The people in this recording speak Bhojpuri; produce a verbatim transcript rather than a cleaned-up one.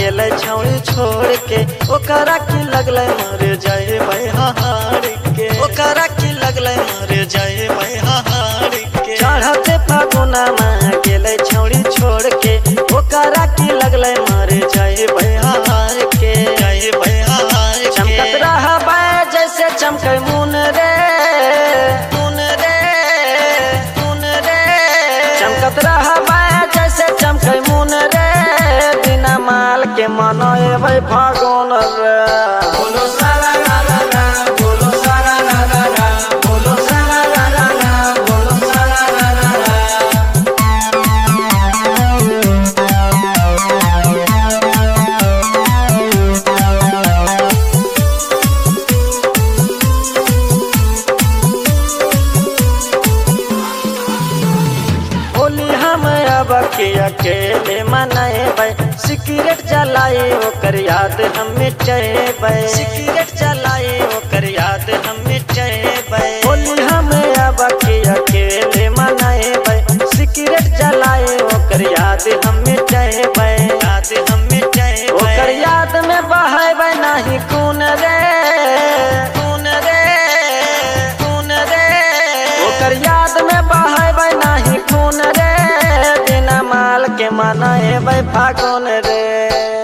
गेले छौड़ी छोड़ के ओकरा की लगले मर जाए हार के ओकरा की लगले मर जाए हार के चढ़ते फागुना में गेले छौड़ी छोड़ के ओकरा की लगले मर जाए हार के जाए हार के चमकत रहबे जैसे चमके मुन रे मुन रे मुन रे चमकत रहबे जैसे चमके मुन रे बिना माल के मनोए फागुन रे बोलो सारा ला ला ला बोलो सारा ला ला ला बोलो सारा ला ला ला बोलो सारा ला ला ला होली हम अब के अकेले मनाए सिगरेट जलाए ओकर याद हम मिटेबे सिगरेट जलाए ओकर याद हम मिटेबे होली हम अब के अकेले मनाए सिगरेट जलाए ओकर याद हम मिटेबे याद हम मिटेबे ओकर याद में बहेबे नहीं खून रे खून रे खून रे ओकर याद में बहेबे नहीं खून रे बिना माल के मनाएबे फागुन रे।